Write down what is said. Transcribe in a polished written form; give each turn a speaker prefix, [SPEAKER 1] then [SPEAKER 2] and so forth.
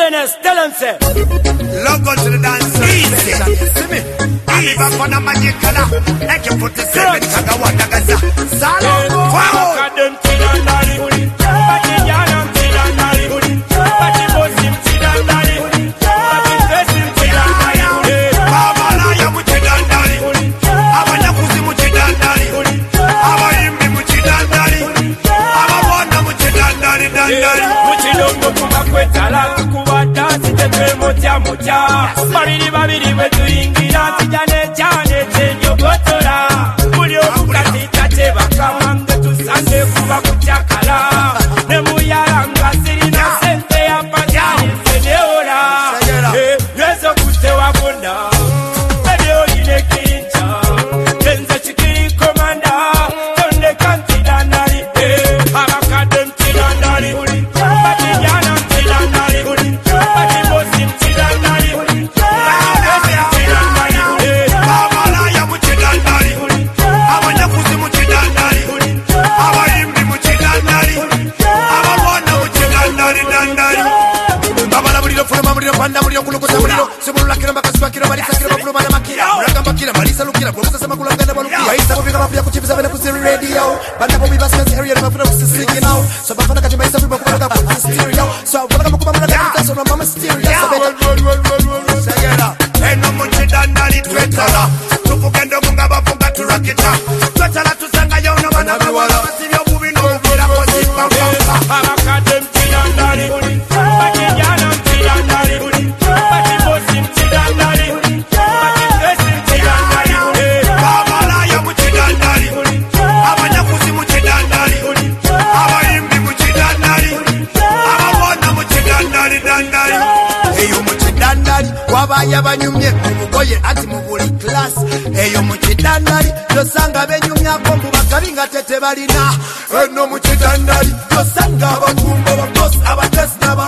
[SPEAKER 1] CNS, tell them say.
[SPEAKER 2] Log on to the dance. Easy. See me. I'm back on a magic color. Like you put the seven Tagawata Gaza. Salon. Wow.
[SPEAKER 1] Kadem Tidandari. Bati Yanam Tidandari. Bati Bosim Tidandari. Bati Fesim Tidandari.
[SPEAKER 2] Babala Yamu Tidandari. Abanya Kuzimu Tidandari. Abayimbi Mutidandari. Abawana Mutidandari.
[SPEAKER 1] Muchilongo kumakwetala. Kubata sitetwe moja moja. Babiri babiri wetuingira. Tijane chane chenyo gotora. Mulio mukati tate bakamanga tusande kuba kuchakala. Nemuyaranga sirina sente ya pajani seneora. Yeso kustewa bunda. Bedio yine kirincha. Tenza chikiri komanda. Tonde kanti dandari. Abakadem tidandari. Bati yana tidandari. Bati bosim tidandari.
[SPEAKER 2] Babala Yamu Tidandari. Abanya Kuzimu Tidandari. Abayimbi Mutidandari. Abawana Mutidandari. Babala Muliro Fulma Muliro Panda Muliro Kulukuta Muliro Simula Kira Makasuba Kira Marisa Kira Fulma na Makira Muragamba Kira Marisa Lukira Prosa Samakula Ganda Baluki Baisa Bobika Mapia Kuchiviza Vena Kusiri Radio Banda Bobi Baskas area Mafuna Kusisi now So Bafana Kachima Isa Bibo Kumaka Stereo So Bafana Mukuma Maka So Mama Stereo Sagera Eno Mutidandari Twetala Tupugendo Munga Bafunga Turakita Twetala Tusanga Yona Mana Mawala Masivyo Bubi No Bira Kosi Pampa
[SPEAKER 1] Abakadem tidandari. Bati yanam tidandari. Bati bosim tidandari. Bati fesim tidandari.
[SPEAKER 2] Babala Yamu Tidandari. Abanya Kuzimu Tidandari. Abayimbi Mutidandari. Abawana Mutidandari Dandari. Eyo Mutidandari wabaya banyumye umugoye ati mu buli class. Eyo Mutidandari yosanga benyumyako mu bakabinga tete balina. Eno Mutidandari yosanga abakumbo ababoss abatesi n'aba